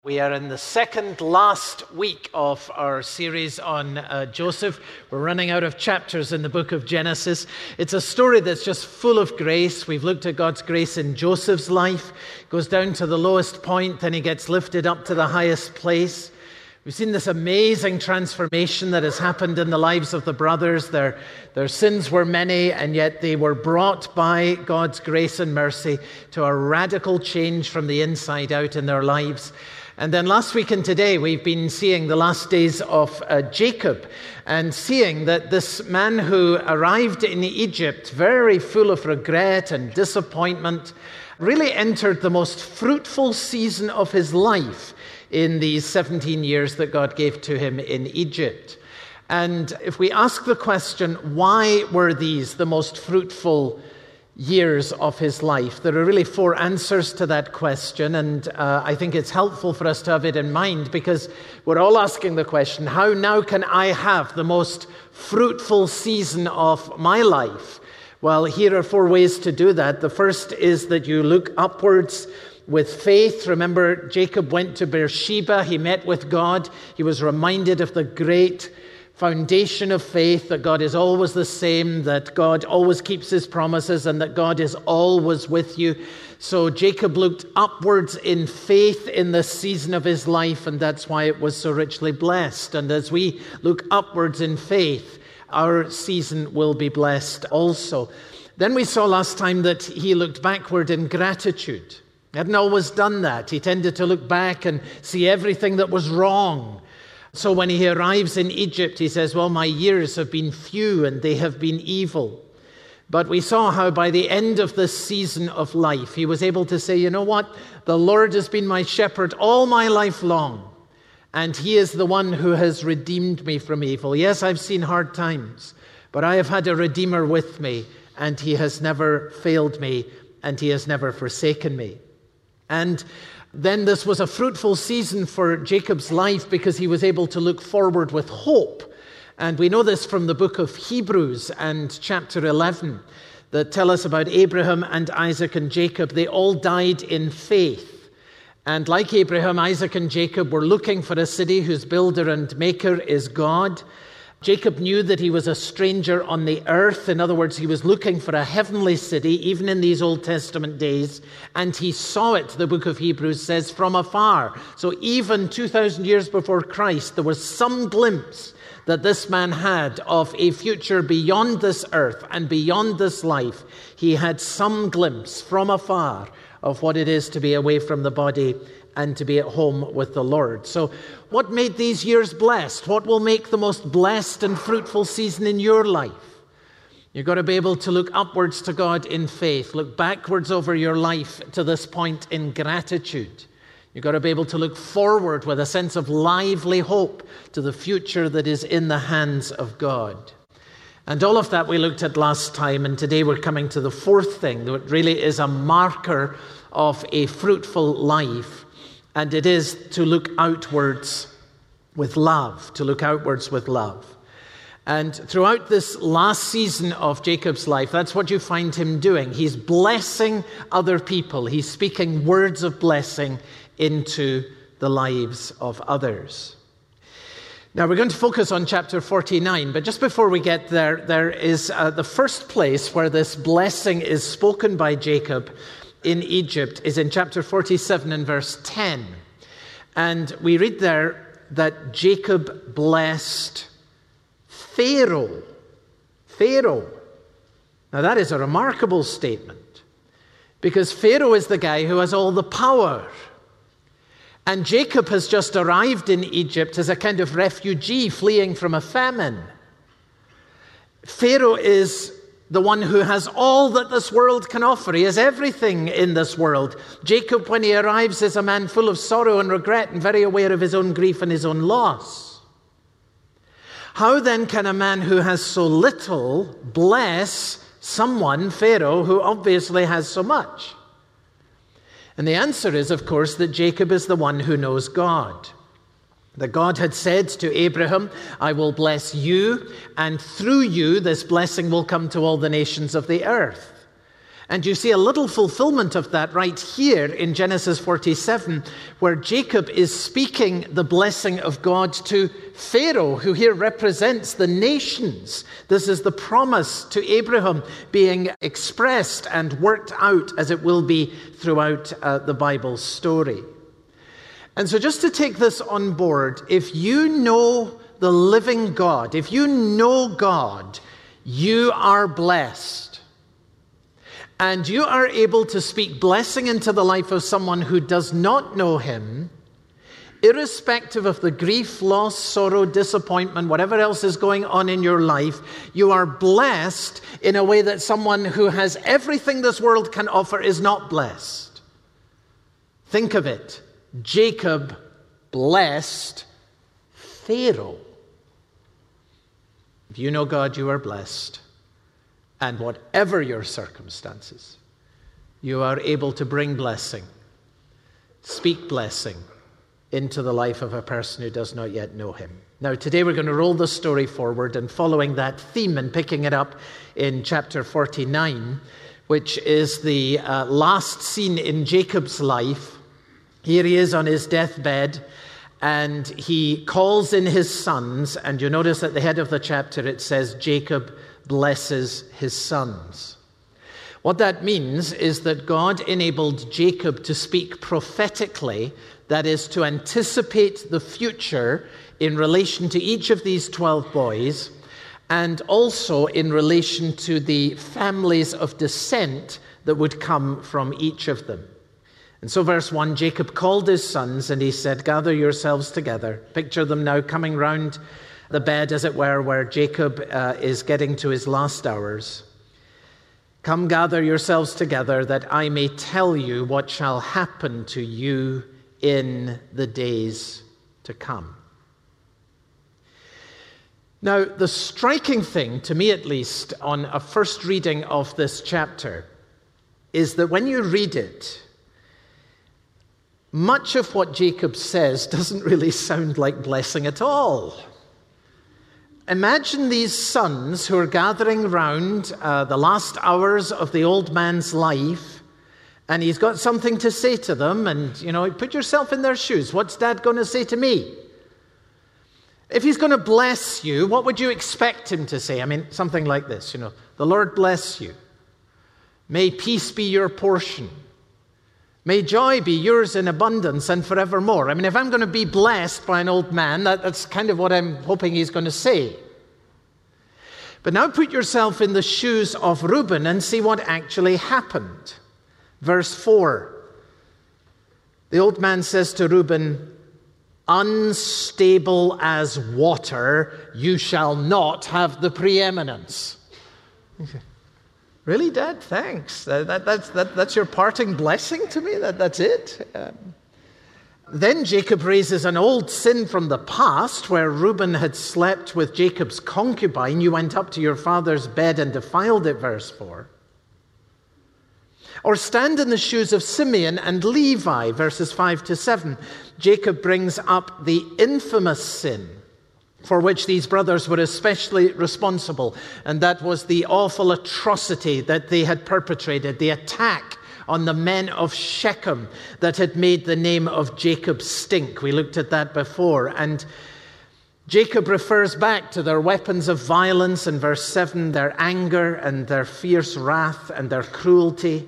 We are in the second last week of our series on Joseph. We're running out of chapters in the book of Genesis. It's a story that's just full of grace. We've looked at God's grace in Joseph's life. It goes down to the lowest point, then he gets lifted up to the highest place. We've seen this amazing transformation that has happened in the lives of the brothers. Their sins were many, and yet they were brought by God's grace and mercy to a radical change from the inside out in their lives. And then last week and today, we've been seeing the last days of Jacob and seeing that this man who arrived in Egypt very full of regret and disappointment really entered the most fruitful season of his life in these 17 years that God gave to him in Egypt. And if we ask the question, why were these the most fruitful years of his life? There are really four answers to that question, and I think it's helpful for us to have it in mind because we're all asking the question, how now can I have the most fruitful season of my life? Well, here are four ways to do that. The first is that you look upwards with faith. Remember, Jacob went to Beersheba. He met with God. He was reminded of the great foundation of faith, that God is always the same, that God always keeps his promises, and that God is always with you. So Jacob looked upwards in faith in this season of his life, and that's why it was so richly blessed. And as we look upwards in faith, our season will be blessed also. Then we saw last time that he looked backward in gratitude. He hadn't always done that. He tended to look back and see everything that was wrong. So when he arrives in Egypt, he says, well, my years have been few and they have been evil. But we saw how by the end of this season of life, he was able to say, you know what? The Lord has been my shepherd all my life long, and he is the one who has redeemed me from evil. Yes, I've seen hard times, but I have had a Redeemer with me, and he has never failed me, and he has never forsaken me. And then this was a fruitful season for Jacob's life because he was able to look forward with hope. And we know this from the book of Hebrews and chapter 11 that tell us about Abraham and Isaac and Jacob. They all died in faith. And like Abraham, Isaac and Jacob were looking for a city whose builder and maker is God. Jacob knew that he was a stranger on the earth. In other words, he was looking for a heavenly city, even in these Old Testament days. And he saw it, the book of Hebrews says, from afar. So even 2,000 years before Christ, there was some glimpse that this man had of a future beyond this earth and beyond this life. He had some glimpse from afar of what it is to be away from the body and to be at home with the Lord. So what made these years blessed? What will make the most blessed and fruitful season in your life? You've got to be able to look upwards to God in faith, look backwards over your life to this point in gratitude. You've got to be able to look forward with a sense of lively hope to the future that is in the hands of God. And all of that we looked at last time, and today we're coming to the fourth thing that really is a marker of a fruitful life. And it is to look outwards with love, to look outwards with love. And throughout this last season of Jacob's life, that's what you find him doing. He's blessing other people. He's speaking words of blessing into the lives of others. Now, we're going to focus on chapter 49, but just before we get there, there is the first place where this blessing is spoken by Jacob in Egypt is in chapter 47 and verse 10. And we read there that Jacob blessed Pharaoh. Pharaoh. Now that is a remarkable statement because Pharaoh is the guy who has all the power. And Jacob has just arrived in Egypt as a kind of refugee fleeing from a famine. Pharaoh is the one who has all that this world can offer. He has everything in this world. Jacob, when he arrives, is a man full of sorrow and regret and very aware of his own grief and his own loss. How then can a man who has so little bless someone, Pharaoh, who obviously has so much? And the answer is, of course, that Jacob is the one who knows God. That God had said to Abraham, I will bless you, and through you this blessing will come to all the nations of the earth. And you see a little fulfillment of that right here in Genesis 47, where Jacob is speaking the blessing of God to Pharaoh, who here represents the nations. This is the promise to Abraham being expressed and worked out as it will be throughout the Bible story. And so just to take this on board, if you know the living God, if you know God, you are blessed. And you are able to speak blessing into the life of someone who does not know him, irrespective of the grief, loss, sorrow, disappointment, whatever else is going on in your life. You are blessed in a way that someone who has everything this world can offer is not blessed. Think of it. Jacob blessed Pharaoh. If you know God, you are blessed. And whatever your circumstances, you are able to bring blessing, speak blessing into the life of a person who does not yet know him. Now, today we're going to roll the story forward and following that theme and picking it up in chapter 49, which is the last scene in Jacob's life. Here he is on his deathbed, and he calls in his sons, and you notice at the head of the chapter it says Jacob blesses his sons. What that means is that God enabled Jacob to speak prophetically, that is, to anticipate the future in relation to each of these 12 boys, and also in relation to the families of descent that would come from each of them. And so verse 1, Jacob called his sons and he said, gather yourselves together. Picture them now coming round the bed, as it were, where Jacob is getting to his last hours. Come, gather yourselves together, that I may tell you what shall happen to you in the days to come. Now, the striking thing, to me at least, on a first reading of this chapter, is that when you read it, much of what Jacob says doesn't really sound like blessing at all. Imagine these sons who are gathering round the last hours of the old man's life, and he's got something to say to them, and, you know, put yourself in their shoes. What's Dad going to say to me? If he's going to bless you, what would you expect him to say? I mean, something like this, you know, the Lord bless you. May peace be your portion. May joy be yours in abundance and forevermore. I mean, if I'm going to be blessed by an old man, that's kind of what I'm hoping he's going to say. But now put yourself in the shoes of Reuben and see what actually happened. Verse 4. The old man says to Reuben, unstable as water, you shall not have the preeminence. Really, Dad? Thanks. That's your parting blessing to me? That's it? Then Jacob raises an old sin from the past where Reuben had slept with Jacob's concubine. You went up to your father's bed and defiled it, verse 4. Or stand in the shoes of Simeon and Levi, verses 5 to 7. Jacob brings up the infamous sin for which these brothers were especially responsible, and that was the awful atrocity that they had perpetrated, the attack on the men of Shechem that had made the name of Jacob stink. We looked at that before, and Jacob refers back to their weapons of violence in verse 7, their anger and their fierce wrath and their cruelty.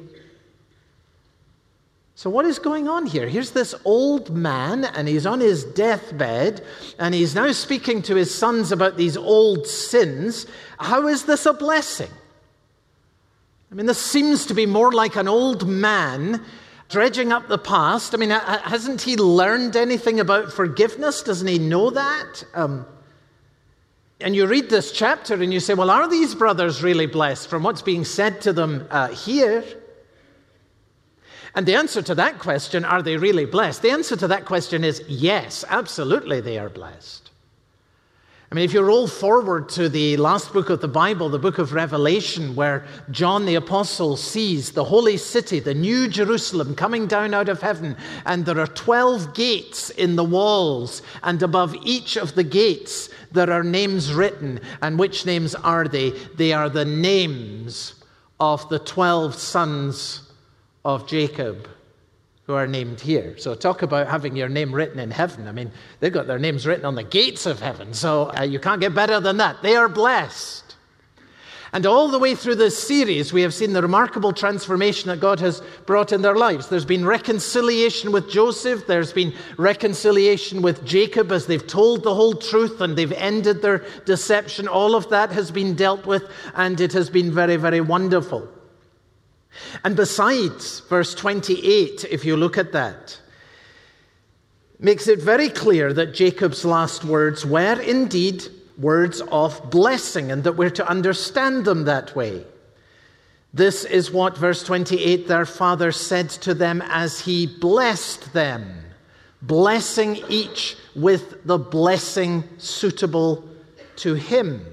So what is going on here? Here's this old man, and he's on his deathbed, and he's now speaking to his sons about these old sins. How is this a blessing? I mean, this seems to be more like an old man dredging up the past. I mean, hasn't he learned anything about forgiveness? Doesn't he know that? And you read this chapter and you say, well, are these brothers really blessed from what's being said to them here? And the answer to that question, are they really blessed? The answer to that question is yes, absolutely they are blessed. I mean, if you roll forward to the last book of the Bible, the book of Revelation, where John the Apostle sees the holy city, the New Jerusalem, coming down out of heaven, and there are 12 gates in the walls, and above each of the gates there are names written. And which names are they? They are the names of the 12 sons of Jacob who are named here. So talk about having your name written in heaven. I mean, they've got their names written on the gates of heaven, so you can't get better than that. They are blessed. And all the way through this series, we have seen the remarkable transformation that God has brought in their lives. There's been reconciliation with Joseph. There's been reconciliation with Jacob as they've told the whole truth and they've ended their deception. All of that has been dealt with, and it has been very, very wonderful. And besides, verse 28, if you look at that, makes it very clear that Jacob's last words were indeed words of blessing, and that we're to understand them that way. This is what verse 28, their father said to them as he blessed them, blessing each with the blessing suitable to him.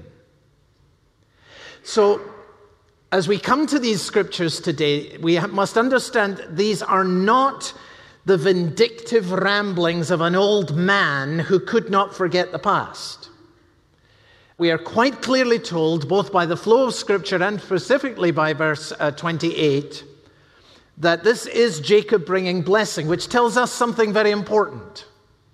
So, as we come to these scriptures today, we must understand these are not the vindictive ramblings of an old man who could not forget the past. We are quite clearly told, both by the flow of Scripture and specifically by verse 28, that this is Jacob bringing blessing, which tells us something very important.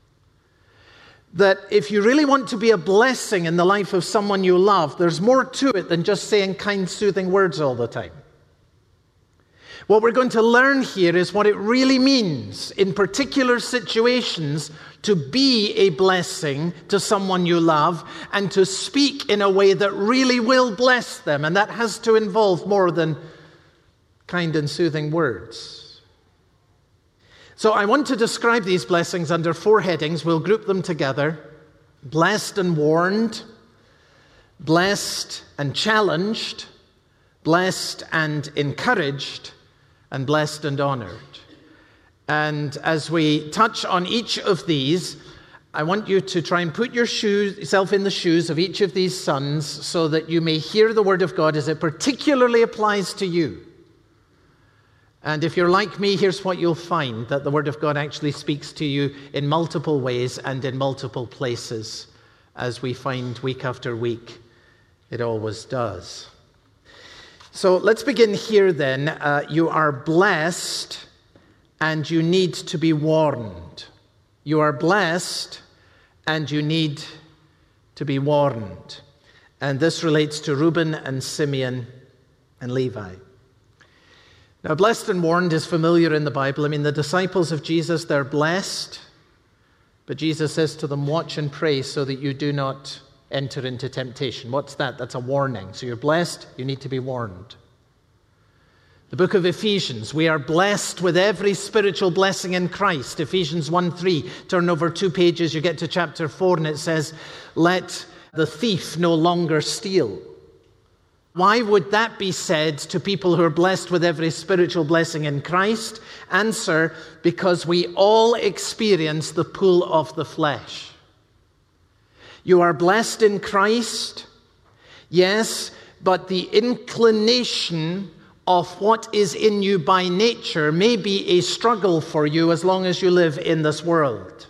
That if you really want to be a blessing in the life of someone you love, there's more to it than just saying kind, soothing words all the time. What we're going to learn here is what it really means in particular situations to be a blessing to someone you love and to speak in a way that really will bless them. And that has to involve more than kind and soothing words. So I want to describe these blessings under 4 headings. We'll group them together. Blessed and warned, blessed and challenged, blessed and encouraged, and blessed and honored. And as we touch on each of these, I want you to try and put yourself in the shoes of each of these sons so that you may hear the word of God as it particularly applies to you. And if you're like me, here's what you'll find, that the word of God actually speaks to you in multiple ways and in multiple places, as we find week after week. It always does. So let's begin here then. You are blessed and you need to be warned. You are blessed and you need to be warned. And this relates to Reuben and Simeon and Levi. Now, blessed and warned is familiar in the Bible. I mean, the disciples of Jesus, they're blessed, but Jesus says to them, watch and pray so that you do not enter into temptation. What's that? That's a warning. So you're blessed, you need to be warned. The book of Ephesians, we are blessed with every spiritual blessing in Christ. Ephesians 1:3, turn over 2 pages, you get to chapter 4, and it says, let the thief no longer steal. Why would that be said to people who are blessed with every spiritual blessing in Christ? Answer, because we all experience the pull of the flesh. You are blessed in Christ, yes, but the inclination of what is in you by nature may be a struggle for you as long as you live in this world.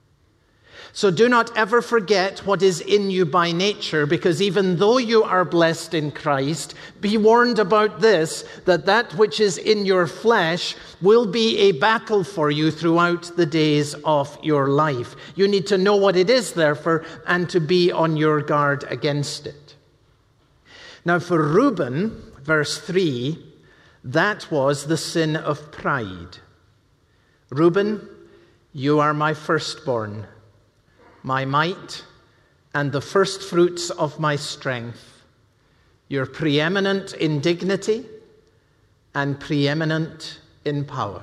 So do not ever forget what is in you by nature, because even though you are blessed in Christ, be warned about this, that which is in your flesh will be a battle for you throughout the days of your life. You need to know what it is, therefore, and to be on your guard against it. Now for Reuben, verse 3, that was the sin of pride. Reuben, you are my firstborn, my might, and the first fruits of my strength. You're preeminent in dignity and preeminent in power.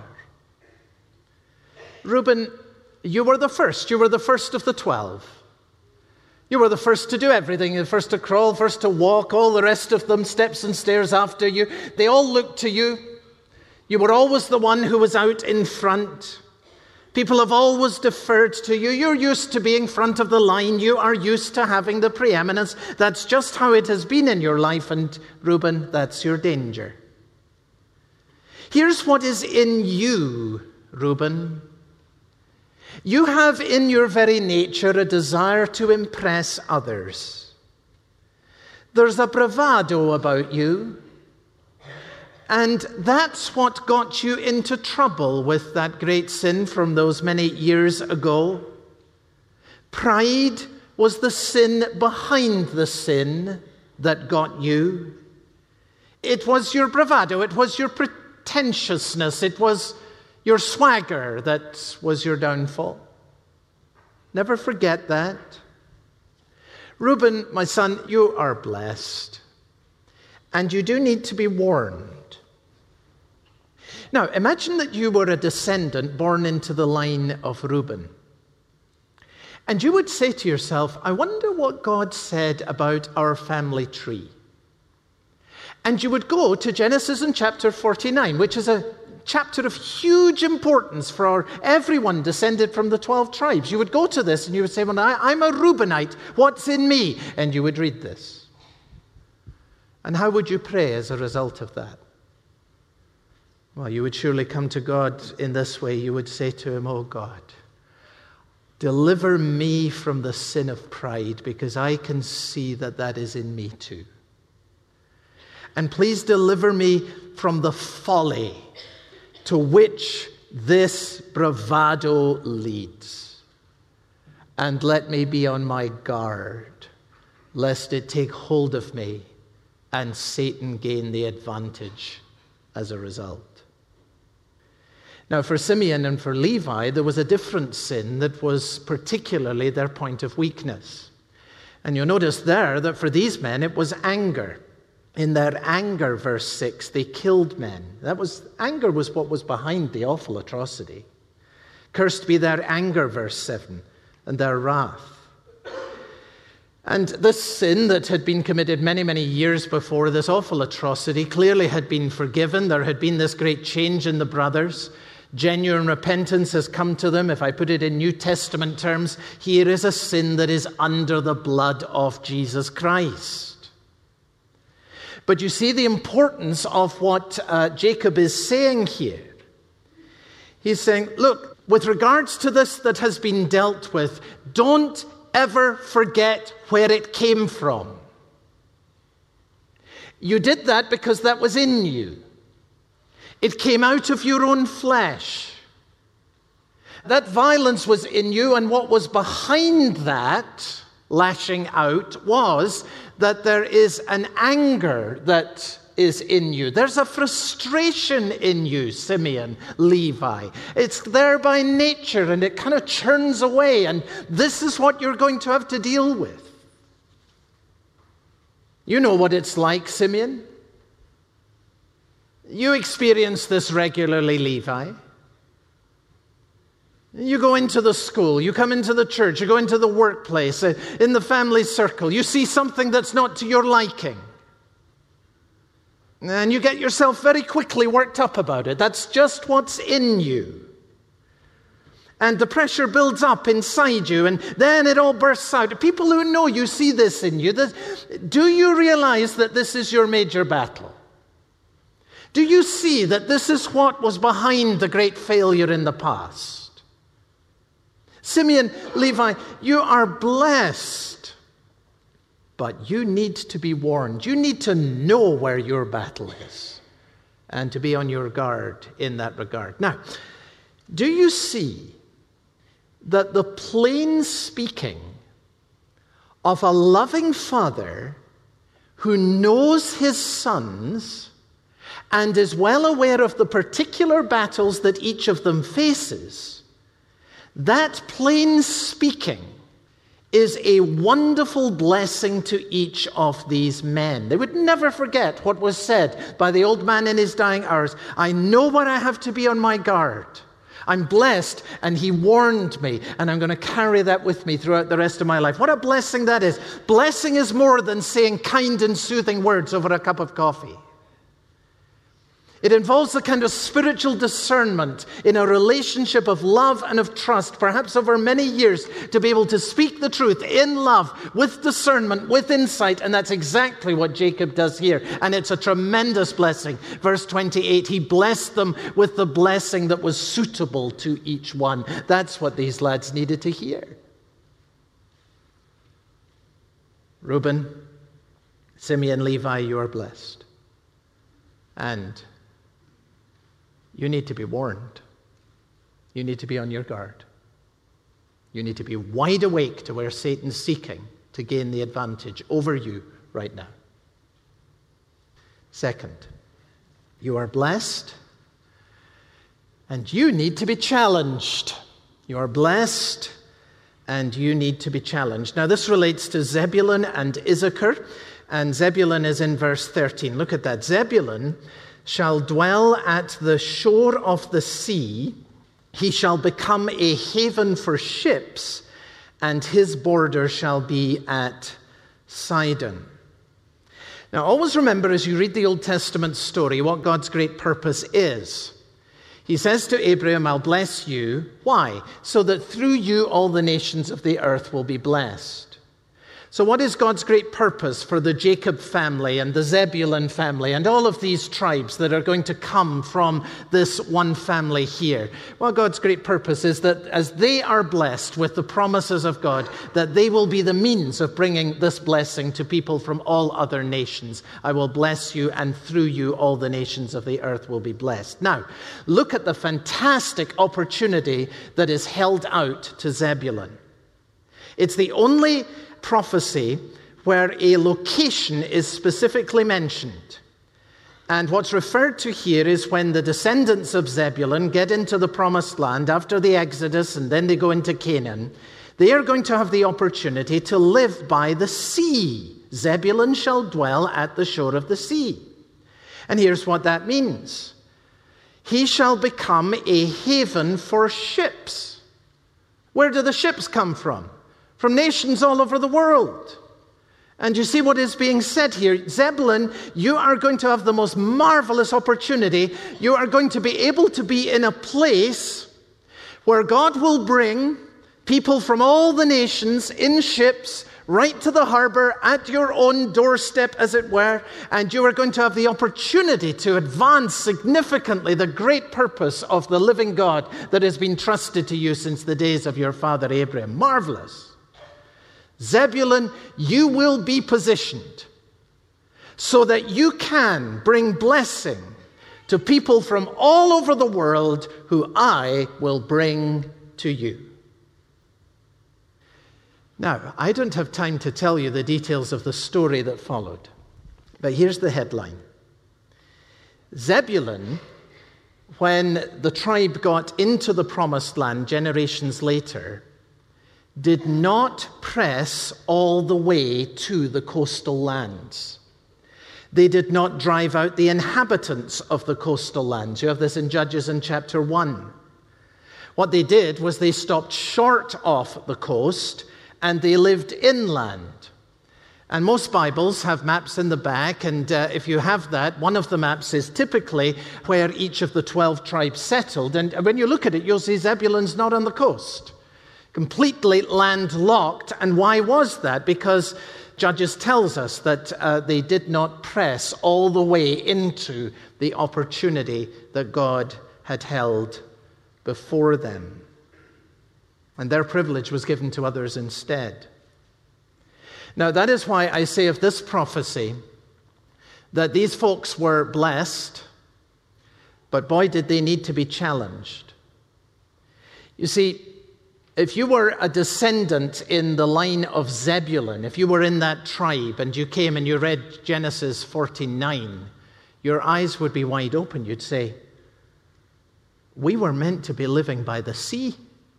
Reuben, you were the first. You were the first of the 12. You were the first to do everything, the first to crawl, first to walk, all the rest of them steps and stairs after you. They all looked to you. You were always the one who was out in front. People have always deferred to you. You're used to being front of the line. You are used to having the preeminence. That's just how it has been in your life. And Reuben, that's your danger. Here's what is in you, Reuben. You have in your very nature a desire to impress others. There's a bravado about you. And that's what got you into trouble with that great sin from those many years ago. Pride was the sin behind the sin that got you. It was your bravado, it was your pretentiousness, it was your swagger that was your downfall. Never forget that. Reuben, my son, you are blessed, and you do need to be warned. Now, imagine that you were a descendant born into the line of Reuben. And you would say to yourself, I wonder what God said about our family tree. And you would go to Genesis in chapter 49, which is a chapter of huge importance for everyone descended from the 12 tribes. You would go to this and you would say, well, I'm a Reubenite. What's in me? And you would read this. And how would you pray as a result of that? Well, you would surely come to God in this way. You would say to him, oh God, deliver me from the sin of pride, because I can see that that is in me too. And please deliver me from the folly to which this bravado leads. And let me be on my guard, lest it take hold of me and Satan gain the advantage as a result. Now, for Simeon and for Levi, there was a different sin that was particularly their point of weakness. And you'll notice there that for these men, it was anger. In their anger, verse 6, they killed men. Anger was what was behind the awful atrocity. Cursed be their anger, verse 7, and their wrath. And this sin that had been committed many, many years before, this awful atrocity, clearly had been forgiven. There had been this great change in the brothers. Genuine repentance has come to them. If I put it in New Testament terms, here is a sin that is under the blood of Jesus Christ. But you see the importance of what Jacob is saying here. He's saying, look, with regards to this that has been dealt with, don't ever forget where it came from. You did that because that was in you. It came out of your own flesh. That violence was in you, and what was behind that lashing out was that there is an anger that is in you. There's a frustration in you, Simeon, Levi. It's there by nature, and it kind of churns away, and this is what you're going to have to deal with. You know what it's like, Simeon. You experience this regularly, Levi. You go into the school, you come into the church, you go into the workplace, in the family circle, you see something that's not to your liking. And you get yourself very quickly worked up about it. That's just what's in you. And the pressure builds up inside you, and then it all bursts out. People who know you see this in you. Do you realize that this is your major battle? Do you see that this is what was behind the great failure in the past? Simeon, Levi, you are blessed, but you need to be warned. You need to know where your battle is and to be on your guard in that regard. Now, do you see that the plain speaking of a loving father who knows his sons and is well aware of the particular battles that each of them faces, that plain speaking is a wonderful blessing to each of these men. They would never forget what was said by the old man in his dying hours. I know where I have to be on my guard. I'm blessed, and he warned me, and I'm going to carry that with me throughout the rest of my life. What a blessing that is. Blessing is more than saying kind and soothing words over a cup of coffee. It involves the kind of spiritual discernment in a relationship of love and of trust, perhaps over many years, to be able to speak the truth in love, with discernment, with insight, and that's exactly what Jacob does here. And it's a tremendous blessing. Verse 28, he blessed them with the blessing that was suitable to each one. That's what these lads needed to hear. Reuben, Simeon, Levi, you are blessed. And you need to be warned. You need to be on your guard. You need to be wide awake to where Satan's seeking to gain the advantage over you right now. Second, you are blessed, and you need to be challenged. You are blessed, and you need to be challenged. Now, this relates to Zebulun and Issachar, and Zebulun is in verse 13. Look at that. Zebulun shall dwell at the shore of the sea. He shall become a haven for ships, and his border shall be at Sidon. Now, always remember as you read the Old Testament story what God's great purpose is. He says to Abraham, I'll bless you. Why? So that through you all the nations of the earth will be blessed. So what is God's great purpose for the Jacob family and the Zebulun family and all of these tribes that are going to come from this one family here? Well, God's great purpose is that as they are blessed with the promises of God, that they will be the means of bringing this blessing to people from all other nations. I will bless you, and through you all the nations of the earth will be blessed. Now, look at the fantastic opportunity that is held out to Zebulun. It's the only prophecy where a location is specifically mentioned. And what's referred to here is when the descendants of Zebulun get into the promised land after the Exodus and then they go into Canaan, they are going to have the opportunity to live by the sea. Zebulun shall dwell at the shore of the sea. And here's what that means. He shall become a haven for ships. Where do the ships come from? From nations all over the world. And you see what is being said here. Zebulun, you are going to have the most marvelous opportunity. You are going to be able to be in a place where God will bring people from all the nations in ships right to the harbor at your own doorstep, as it were, and you are going to have the opportunity to advance significantly the great purpose of the living God that has been trusted to you since the days of your father Abraham. Marvelous. Zebulun, you will be positioned so that you can bring blessing to people from all over the world who I will bring to you. Now, I don't have time to tell you the details of the story that followed, but here's the headline. Zebulun, when the tribe got into the promised land generations later, did not press all the way to the coastal lands. They did not drive out the inhabitants of the coastal lands. You have this in Judges in chapter 1. What they did was they stopped short of the coast and they lived inland. And most Bibles have maps in the back, and if you have that, one of the maps is typically where each of the 12 tribes settled. And when you look at it, you'll see Zebulun's not on the coast. Completely landlocked. And why was that? Because Judges tells us that they did not press all the way into the opportunity that God had held before them. And their privilege was given to others instead. Now, that is why I say of this prophecy that these folks were blessed, but boy, did they need to be challenged. You see, if you were a descendant in the line of Zebulun, if you were in that tribe and you came and you read Genesis 49, your eyes would be wide open. You'd say, we were meant to be living by the sea.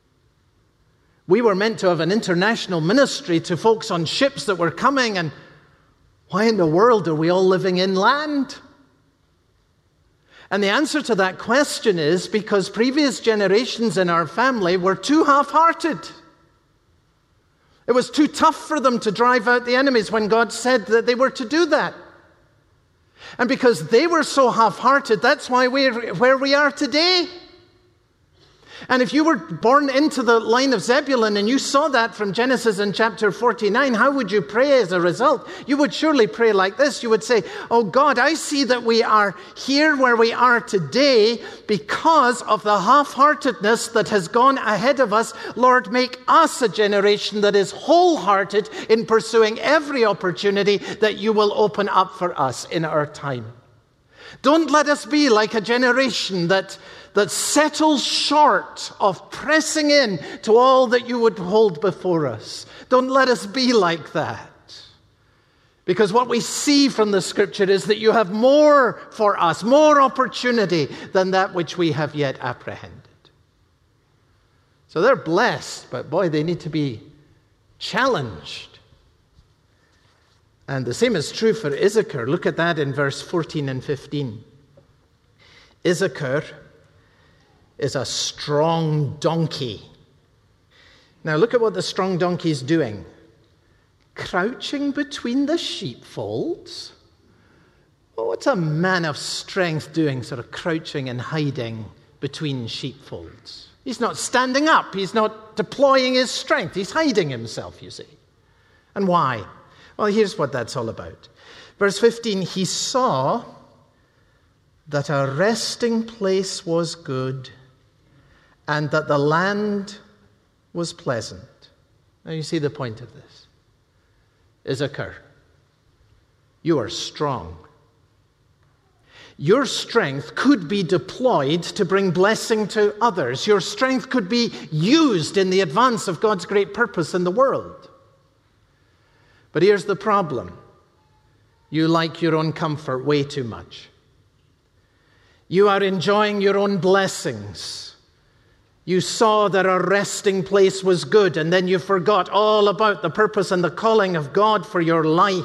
We were meant to have an international ministry to folks on ships that were coming, and why in the world are we all living inland? And the answer to that question is because previous generations in our family were too half-hearted. It was too tough for them to drive out the enemies when God said that they were to do that. And because they were so half-hearted, that's why we're where we are today. And if you were born into the line of Zebulun and you saw that from Genesis in chapter 49, how would you pray as a result? You would surely pray like this. You would say, oh God, I see that we are here where we are today because of the half-heartedness that has gone ahead of us. Lord, make us a generation that is wholehearted in pursuing every opportunity that you will open up for us in our time. Don't let us be like a generation that settles short of pressing in to all that you would hold before us. Don't let us be like that. Because what we see from the Scripture is that you have more for us, more opportunity than that which we have yet apprehended. So they're blessed, but boy, they need to be challenged. And the same is true for Issachar. Look at that in verse 14 and 15. Issachar is a strong donkey. Now look at what the strong donkey is doing. Crouching between the sheepfolds. Well, what's a man of strength doing, sort of crouching and hiding between sheepfolds? He's not standing up. He's not deploying his strength. He's hiding himself, you see. And why? Well, here's what that's all about. Verse 15, he saw that a resting place was good and that the land was pleasant. Now you see the point of this. Issachar, you are strong. Your strength could be deployed to bring blessing to others. Your strength could be used in the advance of God's great purpose in the world. But here's the problem. You like your own comfort way too much. You are enjoying your own blessings. You saw that a resting place was good, and then you forgot all about the purpose and the calling of God for your life.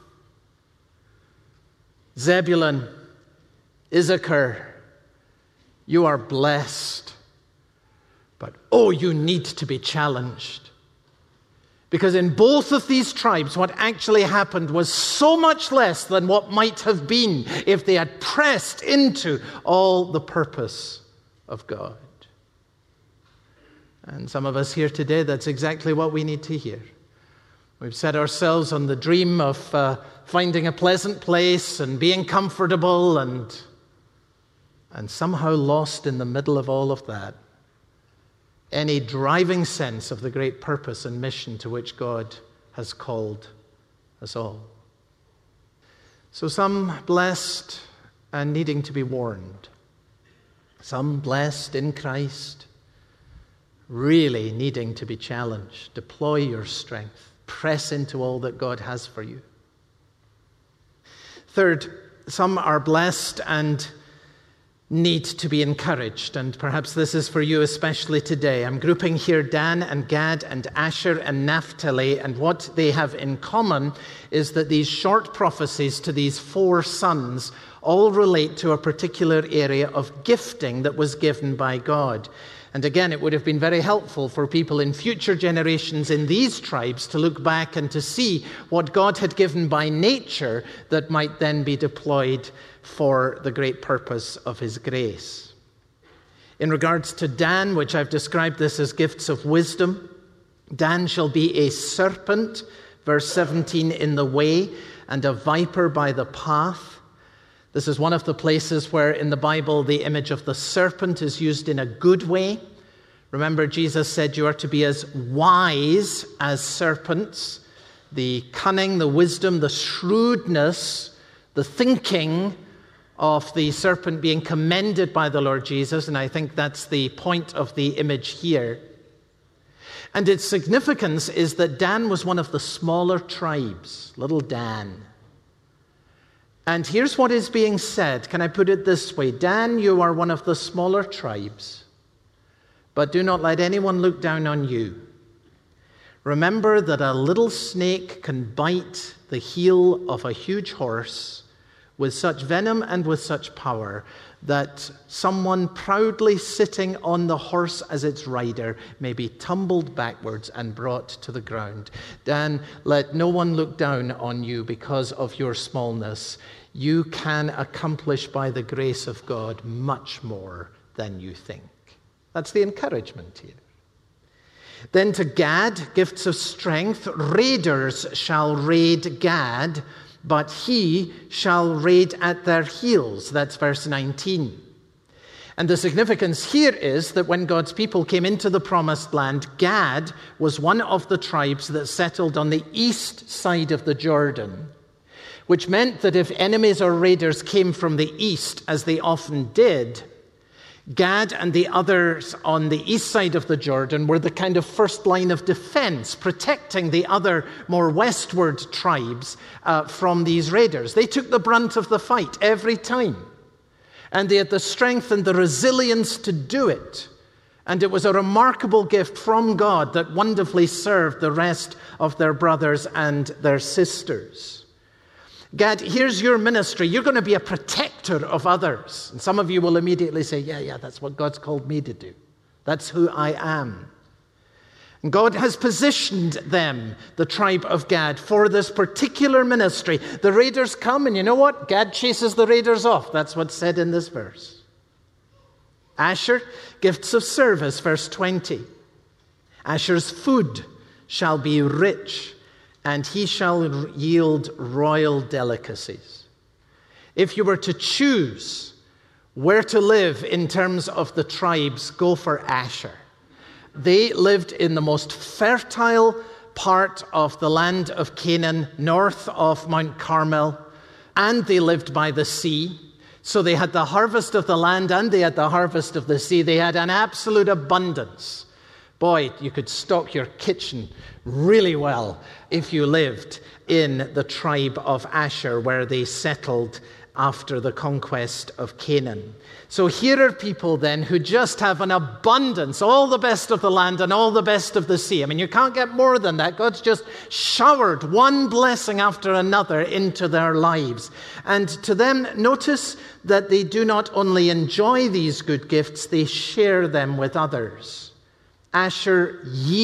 Zebulun, Issachar, you are blessed. But oh, you need to be challenged. Because in both of these tribes, what actually happened was so much less than what might have been if they had pressed into all the purpose of God. And some of us here today, that's exactly what we need to hear. We've set ourselves on the dream of finding a pleasant place and being comfortable and somehow lost in the middle of all of that any driving sense of the great purpose and mission to which God has called us all. So some blessed and needing to be warned. Some blessed in Christ, really needing to be challenged. Deploy your strength. Press into all that God has for you. Third, some are blessed and need to be encouraged. And perhaps this is for you especially today. I'm grouping here Dan and Gad and Asher and Naphtali. And what they have in common is that these short prophecies to these 4 sons all relate to a particular area of gifting that was given by God. And again, it would have been very helpful for people in future generations in these tribes to look back and to see what God had given by nature that might then be deployed for the great purpose of his grace. In regards to Dan, which I've described this as gifts of wisdom, Dan shall be a serpent, verse 17, in the way, and a viper by the path. This is one of the places where in the Bible the image of the serpent is used in a good way. Remember, Jesus said you are to be as wise as serpents. The cunning, the wisdom, the shrewdness, the thinking of the serpent being commended by the Lord Jesus, and I think that's the point of the image here. And its significance is that Dan was one of the smaller tribes, little Dan. And here's what is being said. Can I put it this way? Dan, you are one of the smaller tribes, but do not let anyone look down on you. Remember that a little snake can bite the heel of a huge horse with such venom and with such power that someone proudly sitting on the horse as its rider may be tumbled backwards and brought to the ground. Dan, let no one look down on you because of your smallness. You can accomplish by the grace of God much more than you think. That's the encouragement here. Then to Gad, gifts of strength. Raiders shall raid Gad, but he shall raid at their heels. That's verse 19. And the significance here is that when God's people came into the promised land, Gad was one of the tribes that settled on the east side of the Jordan. which meant that if enemies or raiders came from the east, as they often did, Gad and the others on the east side of the Jordan were the kind of first line of defense, protecting the other more westward tribes from these raiders. They took the brunt of the fight every time, and they had the strength and the resilience to do it. And it was a remarkable gift from God that wonderfully served the rest of their brothers and their sisters. Gad, here's your ministry. You're going to be a protector of others. And some of you will immediately say, yeah, that's what God's called me to do. That's who I am. And God has positioned them, the tribe of Gad, for this particular ministry. The raiders come, and you know what? Gad chases the raiders off. That's what's said in this verse. Asher, gifts of service, verse 20. Asher's food shall be rich, and he shall yield royal delicacies. If you were to choose where to live in terms of the tribes, go for Asher. They lived in the most fertile part of the land of Canaan, north of Mount Carmel, and they lived by the sea. So they had the harvest of the land and they had the harvest of the sea. They had an absolute abundance. Boy, you could stock your kitchen really well if you lived in the tribe of Asher, where they settled after the conquest of Canaan. So here are people then who just have an abundance, all the best of the land and all the best of the sea. I mean, you can't get more than that. God's just showered one blessing after another into their lives. And to them, notice that they do not only enjoy these good gifts, they share them with others. Asher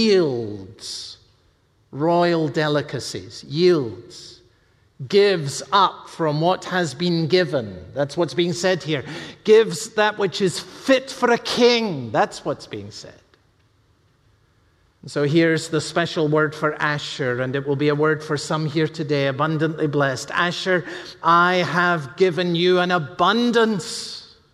yields royal delicacies, yields, gives up from what has been given. That's what's being said here. Gives that which is fit for a king. That's what's being said. And so here's the special word for Asher, and it will be a word for some here today, abundantly blessed. Asher, I have given you an abundance.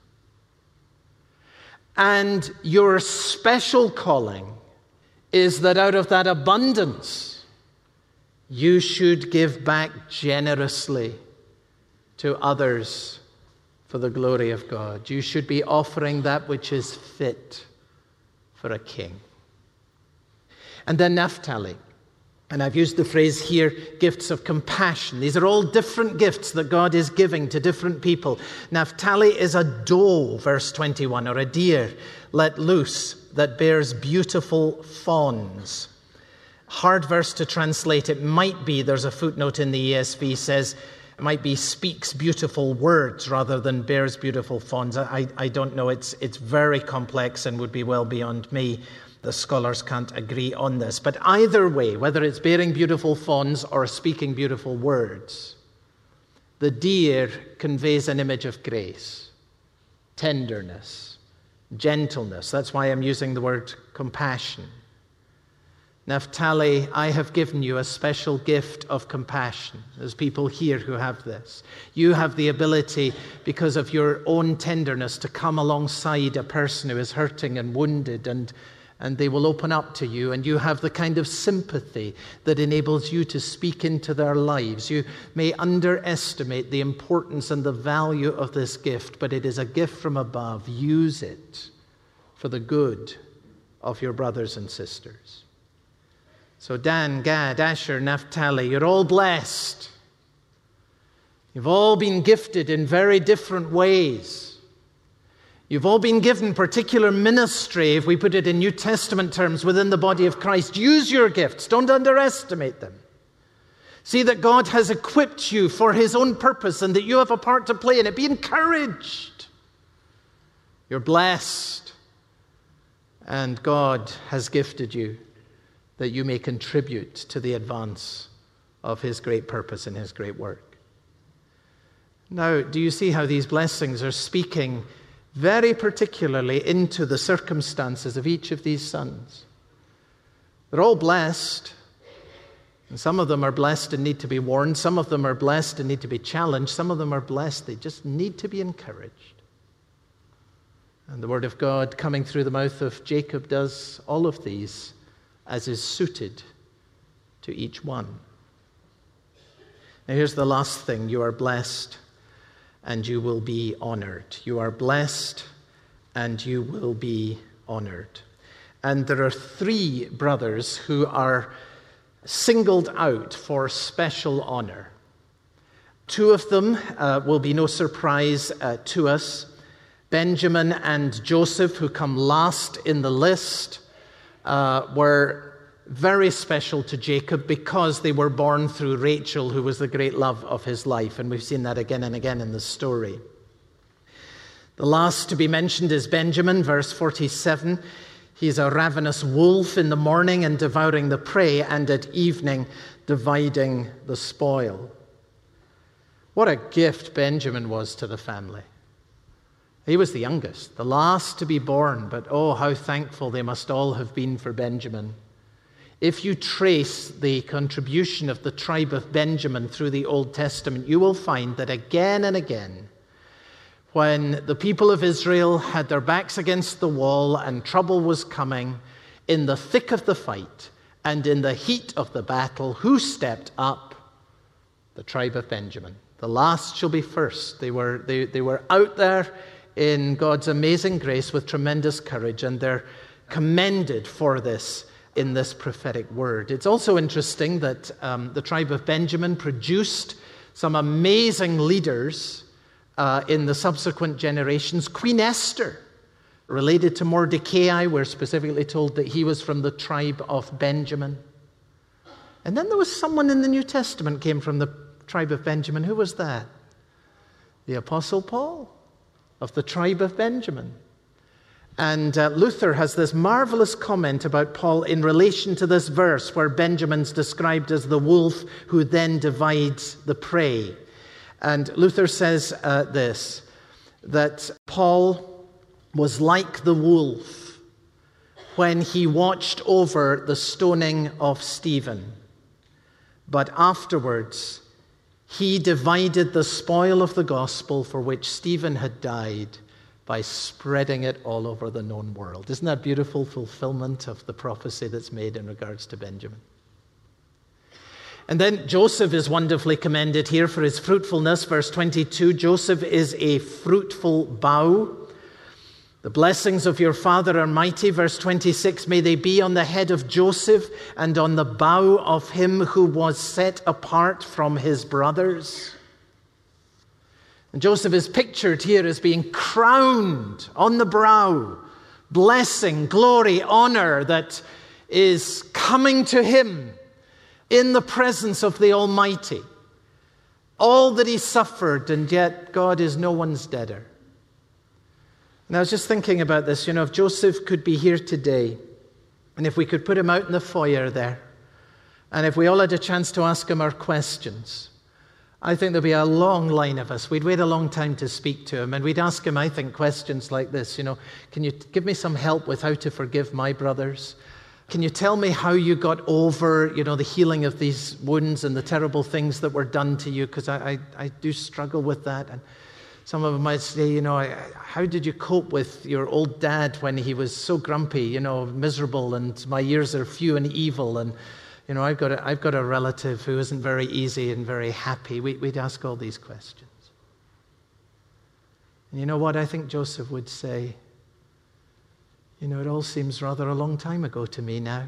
And your special calling is that out of that abundance, you should give back generously to others for the glory of God. You should be offering that which is fit for a king. And then Naphtali. And I've used the phrase here, gifts of compassion. These are all different gifts that God is giving to different people. Naphtali is a doe, verse 21, or a deer let loose that bears beautiful fawns. Hard verse to translate. It might be, there's a footnote in the ESV says, it might be speaks beautiful words rather than bears beautiful fawns. I don't know. It's very complex and would be well beyond me. The scholars can't agree on this. But either way, whether it's bearing beautiful fawns or speaking beautiful words, the deer conveys an image of grace, tenderness, gentleness. That's why I'm using the word compassion. Naphtali, I have given you a special gift of compassion. There's people here who have this. You have the ability, because of your own tenderness, to come alongside a person who is hurting and wounded, and they will open up to you, and you have the kind of sympathy that enables you to speak into their lives. You may underestimate the importance and the value of this gift, but it is a gift from above. Use it for the good of your brothers and sisters. So Dan, Gad, Asher, Naphtali, you're all blessed. You've all been gifted in very different ways. You've all been given particular ministry, if we put it in New Testament terms, within the body of Christ. Use your gifts. Don't underestimate them. See that God has equipped you for his own purpose and that you have a part to play in it. Be encouraged. You're blessed. And God has gifted you that you may contribute to the advance of his great purpose and his great work. Now, do you see how these blessings are speaking very particularly into the circumstances of each of these sons? They're all blessed, and some of them are blessed and need to be warned. Some of them are blessed and need to be challenged. Some of them are blessed, they just need to be encouraged. And the word of God coming through the mouth of Jacob does all of these as is suited to each one. Now here's the last thing. You are blessed and you will be honored. You are blessed and you will be honored. And there are 3 brothers who are singled out for special honor. 2 of them will be no surprise to us. Benjamin and Joseph, who come last in the list, were very special to Jacob because they were born through Rachel, who was the great love of his life. And we've seen that again and again in the story. The last to be mentioned is Benjamin, verse 47. He's a ravenous wolf in the morning and devouring the prey, and at evening dividing the spoil. What a gift Benjamin was to the family. He was the youngest, the last to be born, but oh, how thankful they must all have been for Benjamin. If you trace the contribution of the tribe of Benjamin through the Old Testament, you will find that again and again, when the people of Israel had their backs against the wall and trouble was coming, in the thick of the fight and in the heat of the battle, who stepped up? The tribe of Benjamin. The last shall be first. They were out there in God's amazing grace with tremendous courage, and they're commended for this in this prophetic word. It's also interesting that the tribe of Benjamin produced some amazing leaders in the subsequent generations. Queen Esther, related to Mordecai, we're specifically told that he was from the tribe of Benjamin. And then there was someone in the New Testament came from the tribe of Benjamin. Who was that? The Apostle Paul, of the tribe of Benjamin. And Luther has this marvelous comment about Paul in relation to this verse where Benjamin's described as the wolf who then divides the prey. And Luther says this, that Paul was like the wolf when he watched over the stoning of Stephen. But afterwards, he divided the spoil of the gospel for which Stephen had died by spreading it all over the known world. Isn't that beautiful fulfillment of the prophecy that's made in regards to Benjamin? And then Joseph is wonderfully commended here for his fruitfulness. Verse 22, Joseph is a fruitful bough. The blessings of your father are mighty. Verse 26, may they be on the head of Joseph and on the bough of him who was set apart from his brothers. And Joseph is pictured here as being crowned on the brow, blessing, glory, honor that is coming to him in the presence of the Almighty. All that he suffered, and yet God is no one's debtor. And I was just thinking about this, if Joseph could be here today, and if we could put him out in the foyer there, and if we all had a chance to ask him our questions, I think there'd be a long line of us. We'd wait a long time to speak to him, and we'd ask him, I think, questions like this, can you give me some help with how to forgive my brothers? Can you tell me how you got over, the healing of these wounds and the terrible things that were done to you? Because I do struggle with that. And some of them might say, how did you cope with your old dad when he was so grumpy, miserable, and my years are few and evil, and I've got a relative who isn't very easy and very happy. We'd ask all these questions. And you know what? I think Joseph would say, it all seems rather a long time ago to me now.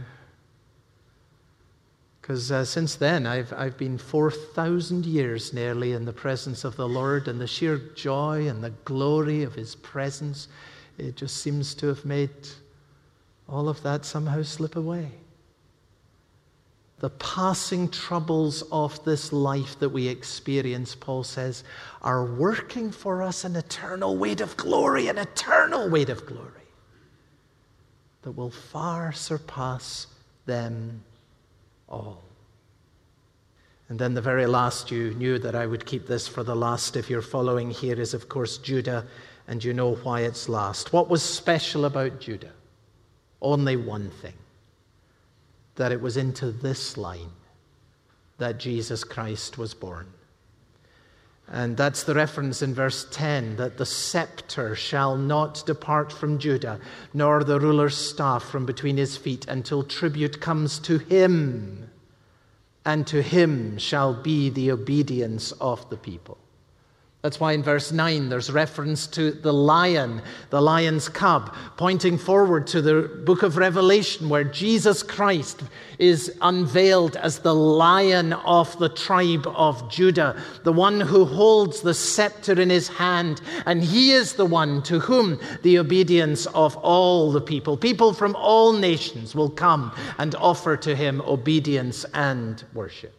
Because since then, I've been 4,000 years nearly in the presence of the Lord, and the sheer joy and the glory of his presence, it just seems to have made all of that somehow slip away. The passing troubles of this life that we experience, Paul says, are working for us an eternal weight of glory, an eternal weight of glory that will far surpass them all. And then the very last, you knew that I would keep this for the last if you're following here, is of course Judah, and you know why it's last. What was special about Judah? Only one thing. That it was into this line that Jesus Christ was born. And that's the reference in verse 10, that the scepter shall not depart from Judah, nor the ruler's staff from between his feet, until tribute comes to him, and to him shall be the obedience of the people. That's why in verse 9 there's reference to the lion, the lion's cub, pointing forward to the book of Revelation where Jesus Christ is unveiled as the Lion of the tribe of Judah, the one who holds the scepter in his hand, and he is the one to whom the obedience of all the people from all nations will come and offer to him obedience and worship.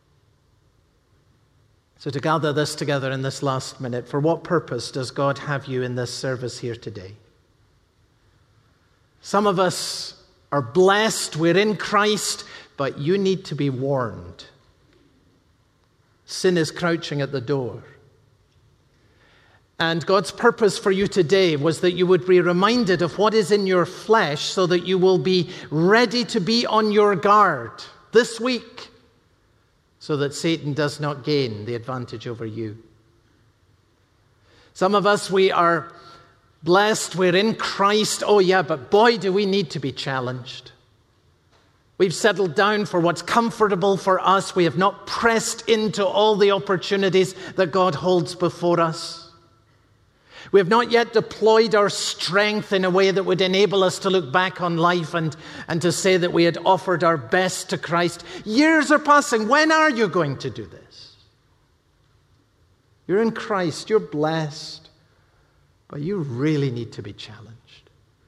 So to gather this together in this last minute, for what purpose does God have you in this service here today? Some of us are blessed, we're in Christ, but you need to be warned. Sin is crouching at the door. And God's purpose for you today was that you would be reminded of what is in your flesh so that you will be ready to be on your guard this week, so that Satan does not gain the advantage over you. Some of us, we are blessed, we're in Christ. Oh yeah, but boy, do we need to be challenged. We've settled down for what's comfortable for us. We have not pressed into all the opportunities that God holds before us. We have not yet deployed our strength in a way that would enable us to look back on life and to say that we had offered our best to Christ. Years are passing. When are you going to do this? You're in Christ. You're blessed. But you really need to be challenged.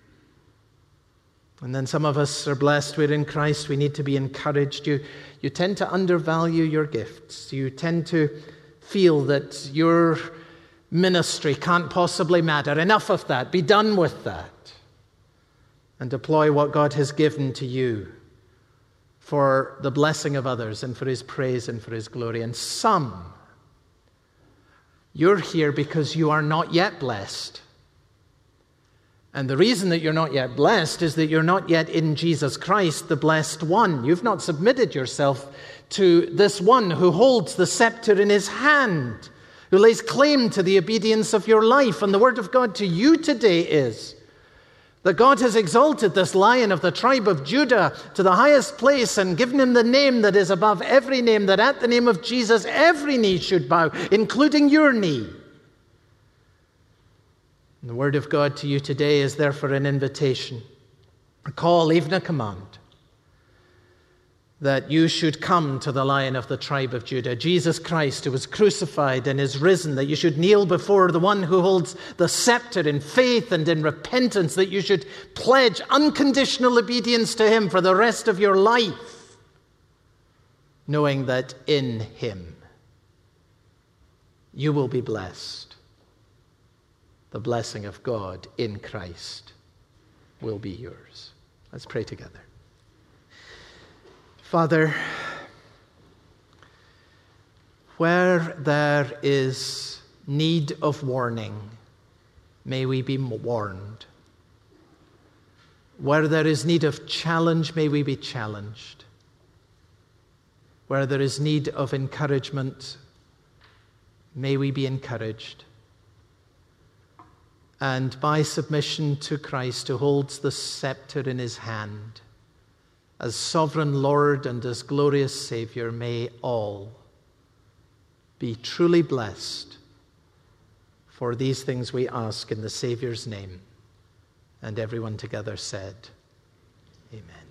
And then some of us are blessed. We're in Christ. We need to be encouraged. You tend to undervalue your gifts. You tend to feel that your ministry can't possibly matter. Enough of that. Be done with that. And deploy what God has given to you for the blessing of others and for his praise and for his glory. And some, you're here because you are not yet blessed. And the reason that you're not yet blessed is that you're not yet in Jesus Christ, the blessed one. You've not submitted yourself to this one who holds the scepter in his hand, who lays claim to the obedience of your life. And the word of God to you today is that God has exalted this Lion of the tribe of Judah to the highest place and given him the name that is above every name, that at the name of Jesus every knee should bow, including your knee. And the word of God to you today is therefore an invitation, a call, even a command, that you should come to the Lion of the tribe of Judah, Jesus Christ, who was crucified and is risen, that you should kneel before the one who holds the scepter in faith and in repentance, that you should pledge unconditional obedience to him for the rest of your life, knowing that in him you will be blessed. The blessing of God in Christ will be yours. Let's pray together. Father, where there is need of warning, may we be warned. Where there is need of challenge, may we be challenged. Where there is need of encouragement, may we be encouraged. And by submission to Christ, who holds the scepter in his hand, as sovereign Lord and as glorious Savior, may all be truly blessed. For these things we ask in the Savior's name. And everyone together said, Amen.